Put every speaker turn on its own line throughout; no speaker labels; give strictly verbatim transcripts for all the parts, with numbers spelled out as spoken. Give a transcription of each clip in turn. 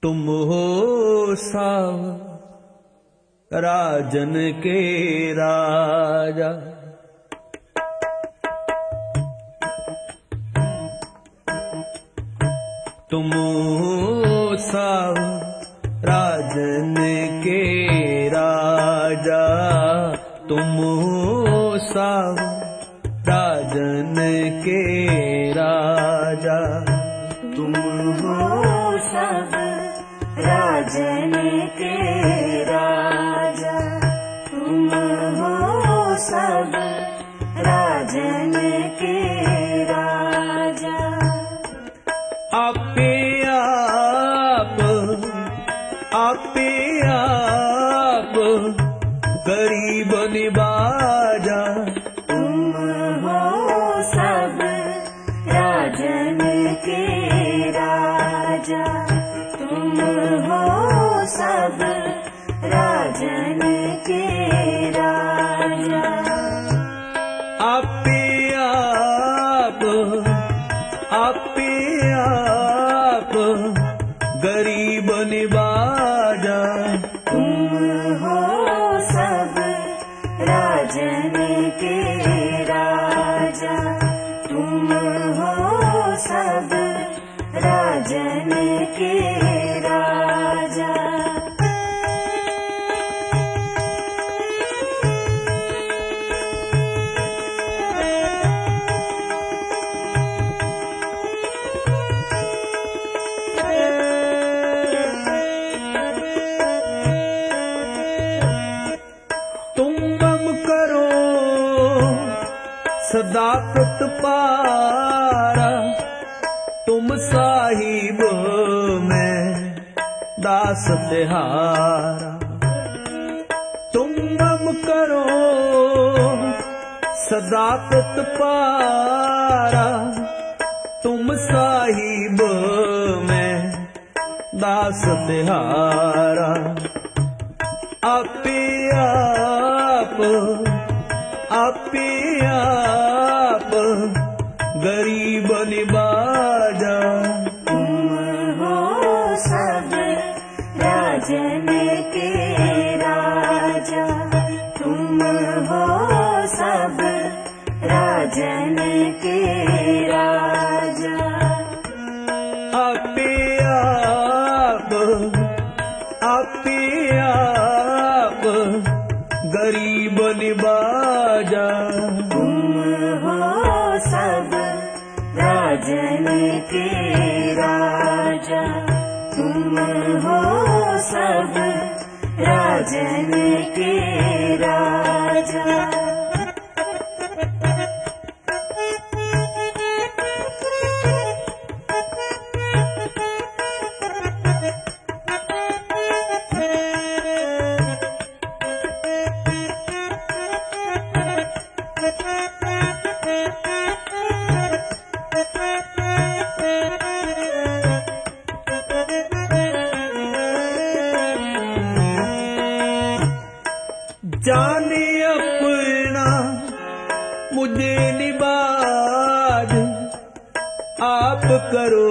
तुम हो साव राजन के राजा। तुम हो साव राजन के राजा। तुम हो साव राजन के राजा।
तुम हो सब राजन के राजा। तुम हो सब राजन के राजा।
आपे आप आपे आप गरीब निवाजा।
तुम हो सब राजन के राजा। तुम हो सब राजन के राजा।
आपे आप आपे आप गरीब निवाजा।
तुम हो सब राजन के राजा। तुम हो सब राजन के राजा।
तुम मम करो सदा पारा। तुम साहिब मैं दास तिहारा। तुम मम करो सदा पारा। तुम साहिब मैं दास तिहारा। आपे आप आपे आप गरीब निवाजा।
तुम हो सब राजन के राजा। तुम हो सब राजन के राजा।
आपे आप आपे आप गरीब निवाजा।
तुम हो सब राजन के राजा। तुम हो सब राजन के राजा।
जाने अपना मुझे निवाज। आप करो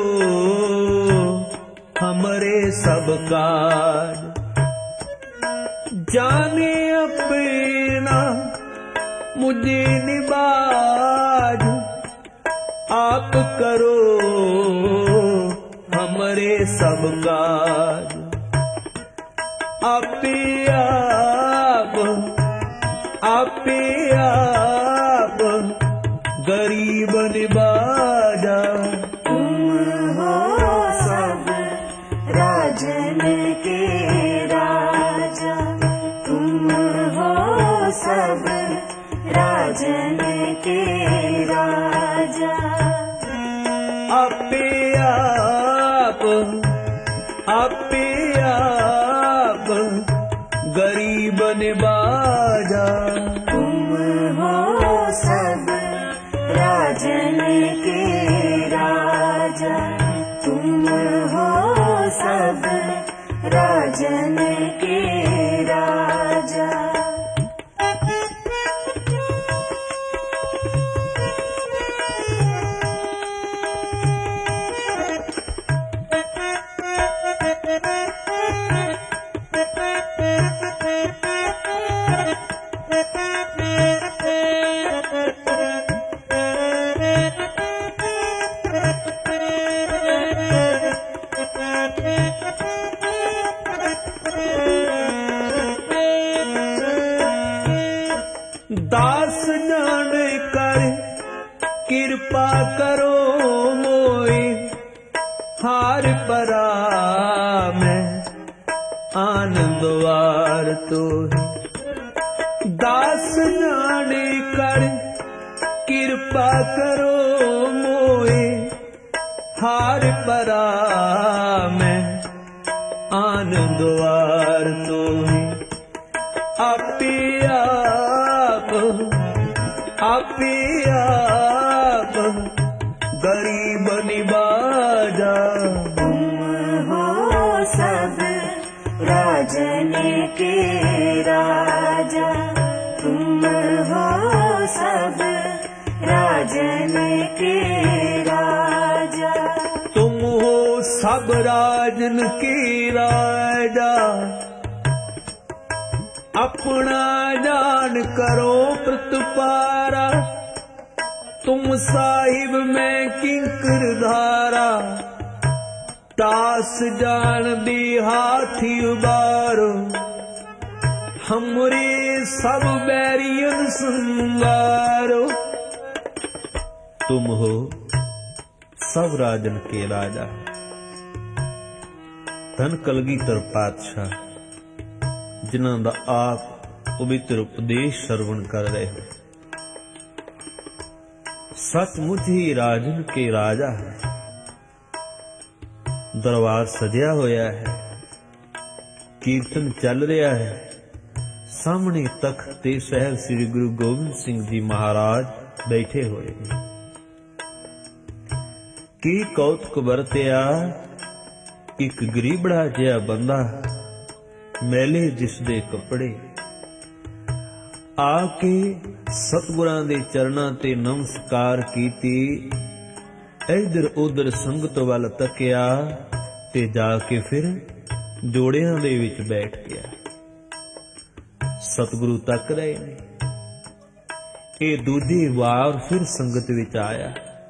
हमरे सब काज। जाने अपना मुझे निवाज। आप करो हमरे सब काज। आपे आप आपे आप गरीब निवाजा।
तुम हो सब राजन के राजा। तुम हो सब राजन के राजा।
आपे आप आपे आप गरीब निवाजा।
तुम हो सब राजन के राजा। तुम हो सब राजन के राजा।
परा मैं आनंदवार तो दास जाने कर कृपा करो मोए हार परा मैं आनंदवार तो आपे आप आपे आप गरीब निवाजा
तुम हो सब राजन के राजा तुम हो सब राजन के राजा
तुम हो सब राजन के राजा अपना जान करो प्रतपारा तुम साहिब में किंकर धारा दास जान दी हाथी उबारो हमरे सब बैरियन संगारो तुम हो सब राजन के राजा धन कलगीधर पातशाह जिन्हां दा आप पवित्र उपदेश श्रवण कर रहे हो सचमुच ही राजन के राजा है दरबार सजिया होया है कीर्तन चल रहा है सामने तख्त ते सहब श्री गुरु गोबिंद सिंह जी महाराज बैठे हुए हैं की कौतुक वरत्या एक गरीबड़ा जिहा बंदा मैले जिसदे कपड़े आके सतगुरां दे चरणां ते नमस्कार कीती इधर उधर संगत वल तकिया ते जाके फिर जोड़ियां दे विच बैठ गया सतगुरु तक रहे ने ये दूजी वार फिर संगत विच आया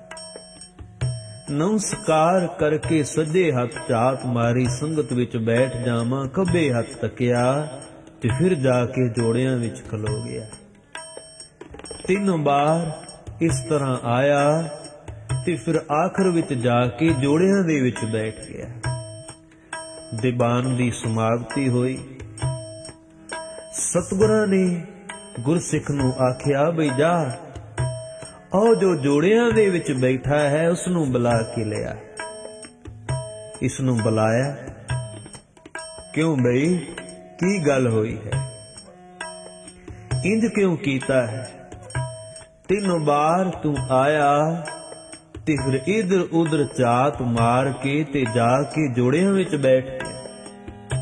नमस्कार करके सज्जे हथ झात मारी संगत विच बैठ जावां खब्बे हथ तकिया ते फिर जाके जोड़ियां विच खलो गया तीन बार इस तरह आया ते फिर आखिर विच जाके जोड़ियां दे विच बैठ गया दीवान दी समाप्ति होई सतगुरां ने गुरसिख नूं आखिया बई जा और जो जोड़ियां दे विच बैठा है उसनूं बुला के लिया इसनूं बुलाया क्यों बई की गल होई है इंज क्यों कीता है तीनों बार तू आया ते फिर इधर उधर झात मार के ते जाके जोड़ियां विच बैठ गया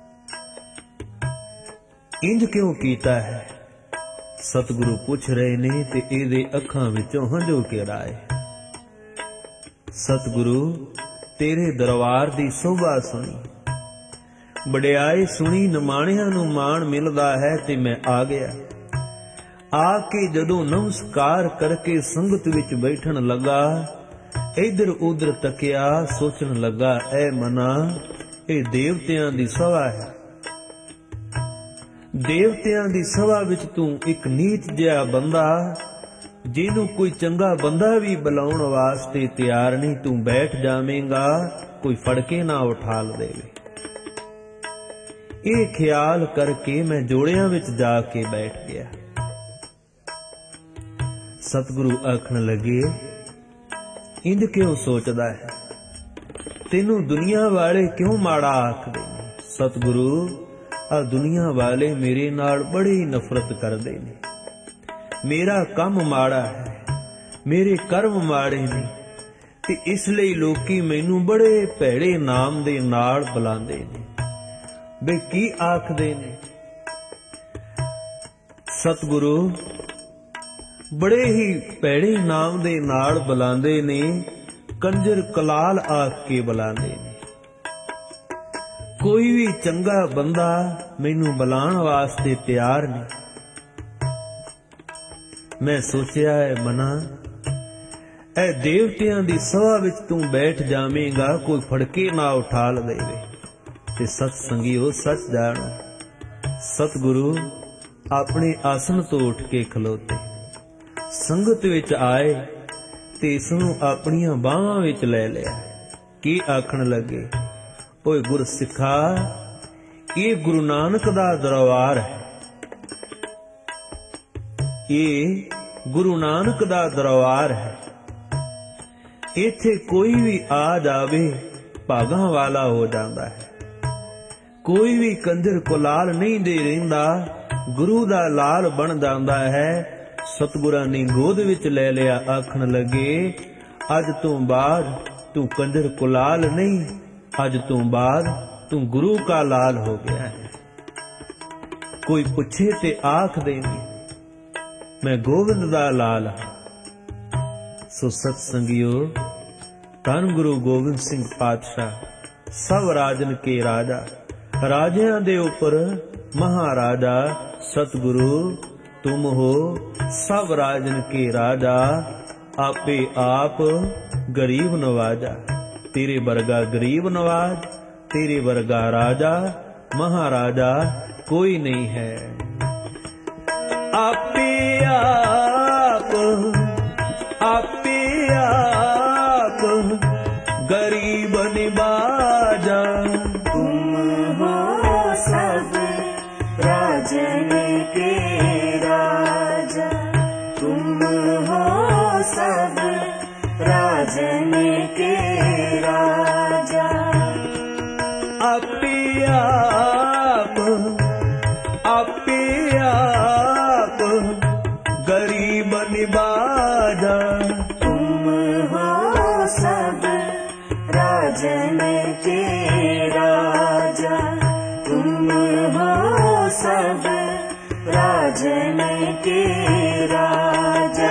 इंज क्यों कीता है सतगुरु पूछ रहे ने ते इहदे अखां विचों हंझू केड़ा आए सतगुरु तेरे दरबार दी शोभा सुनी वडियाई सुनी निमाणियां नूं माण मिलदा है ते मैं आ गया आके जदों नमस्कार करके संगत विच बैठण लगा इधर उधर तकिया सोचण लगा ऐ मना ए देवतियां दी सभा है देवतियां दी सभा विच तू एक नीच जिहा बंदा जिन्हू कोई चंगा बंदा भी बुलाउण वास्ते तैयार नहीं तू बैठ जावेंगा कोई फड़के ना उठा देवे ये ख्याल करके मैं जोड़ियां विच जाके बैठ गया सतगुरु आखण लगे इंज क्यों सोचदा है तेनू दुनिया वाले क्यों माड़ा आखदे ने सतगुरु आ दुनिया वाले मेरे नाल बड़ी नफरत करदे ने मेरा कम माड़ा है मेरे कर्म माड़े ने ते इसलिए लोकी मैनू बड़े भैड़े नाम दे नाल बुलांदे ने बे की आखदे ने सतगुरु बड़े ही भैड़े नाम दे नाल बुलांदे ने कंजर कलाल आख के बुलांदे ने कोई भी चंगा बंदा मैनू बुलाण वास्ते तैयार नहीं मैं सोचिया है मना ए देवतियां दी सभा विच तू बैठ जावेंगा कोई फड़के ना उठा देवे ते सत संगियो सच जानो सतगुरु अपने आसन तो उठ के खलोते संगत विच आए ते इसनूं अपनियां बाहां विच लै लिया की आखण लगे, ओए गुर सिखा, ये गुरु नानक दा दरबार है, ये गुरु नानक दा दरबार है। इत्थे कोई भी आ जावे भागां वाला हो जाता है। कोई भी कंजर को लाल नहीं दे रहिंदा, गुरु दा लाल बन जाता है। सतगुरां ने गोद विच ले लिया, आखण लगे, अज तों बाद तू कंजर को लाल नहीं, अज तों बाद तू गुरु का लाल हो गया है। कोई पुछे ते आख देंगे, मैं गोविंद दा लाल हां। सो सत्संगियो, धन गुरु गोबिंद सिंह पातशाह सब राजन के राजा, राजियां दे उपर महाराजा। सतगुरु तुम हो सब राजन के राजा, आपे आप गरीब नवाजा। तेरे वर्गा गरीब नवाज, तेरे वर्गा राजा महाराजा कोई नहीं है। आपे आप आपे आप गरीब निवाजा।
तुम हो सब राजन के राजा, तुम हो सब राजन के राजा।
आपे आप आपे आप गरीब निवाजा।
तुम हो सब राजन के राजा, तुम हो सब राजन के राजा।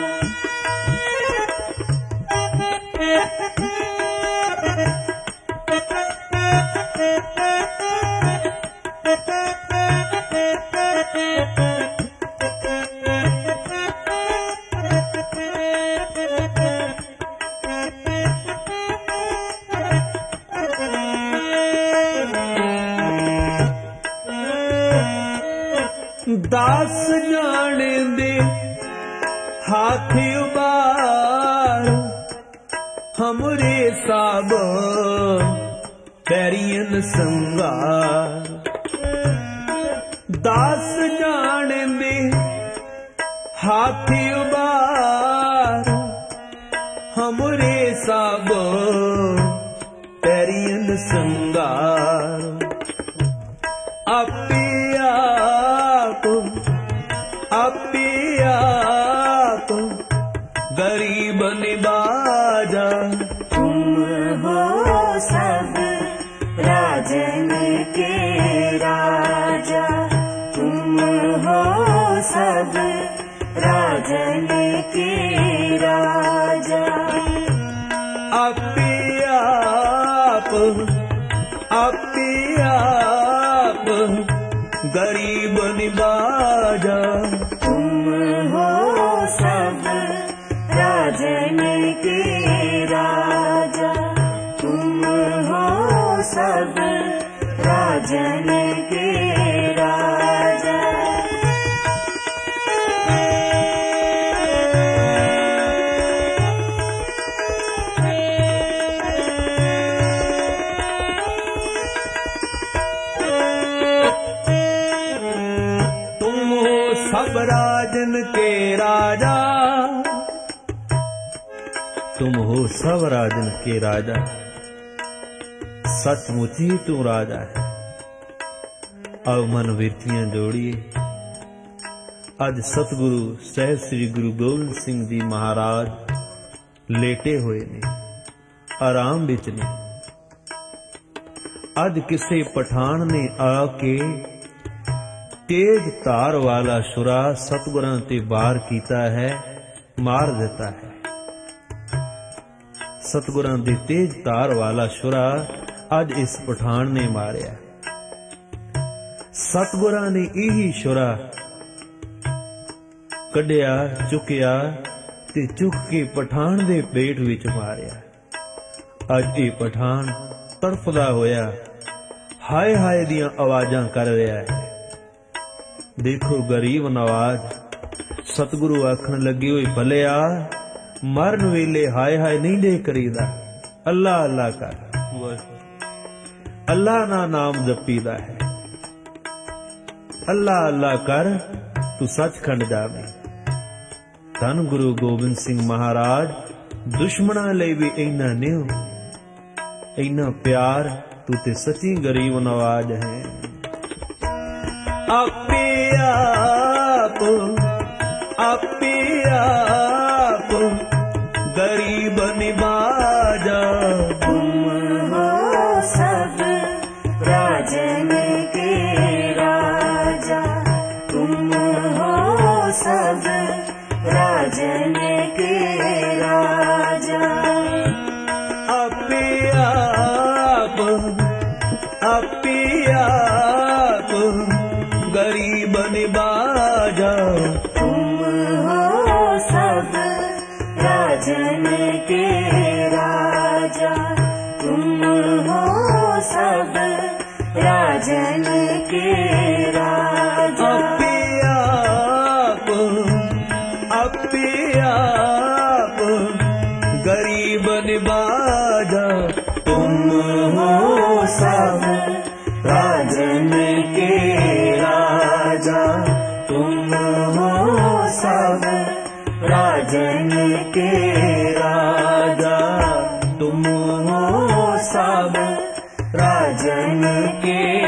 दास जाने दे हाथ उबार, हमरे साब पैरियन संगार। दास जाने दे हाथ उबार, हमरे साब पैरियन संगार। आपे आप आपे आप गरीब निवाजा।
तुम हो सब राजन के राजा, तुम हो सब राजन के राजा।
आपे आप आपे आप गरीब निवाजा।
तुम हो सब राजन के राजा, तुम हो सब राजन के राजा।
सब राजन के राजा, तुम हो सब राजन के राजा। सचमुच ही तू राजा है। अब मन विरतियां जोड़िए। अज सतगुरु सहज श्री गुरु गोबिंद सिंह जी महाराज लेटे हुए ने, आराम विच ने। अज किसे पठान ने आके तेज धार वाला छुरा सतगुरां ते वार कीता है, मार दिता है। सतगुरां दी तेज धार वाला छुरा अज इस पठान ने मारिया। सतगुरां ने यही छुरा कढ़िया, चुकिया ते चुक के पठान दे पेट विच मारिया। अज ये पठान तड़फदा होया हाय हाय दियां आवाजां कर रहा है। देखो गरीब नवाज, सतगुरु आखन लगे, होए भलिया मरन वेले हाय हाय नहीं दे करीदा, अल्लाह अल्लाह कर। अल्लाह ना नाम जपीदा है, अल्लाह अल्लाह कर तू सचखंड जावे। धन गुरु गोबिंद सिंह महाराज दुश्मना लई भी इन्ना नेह, इन्ना प्यार, तू ते सच्ची गरीब नवाज है। आपे आप आपे आप गरीब निवाजा,
तुम हो सब राजन के राजा, तुम हो सब राजन के राजा।
आपे आप आपे आप गरीब निवाजा,
तुम हो सब राजन के राजा, तुम हो सब राजन के राजा।
आपे आप आपे आप गरीब निवाजा,
तुम हो सब राजन के राजा, तुम हो सब राजन के राजा, तुम हो सब राजन के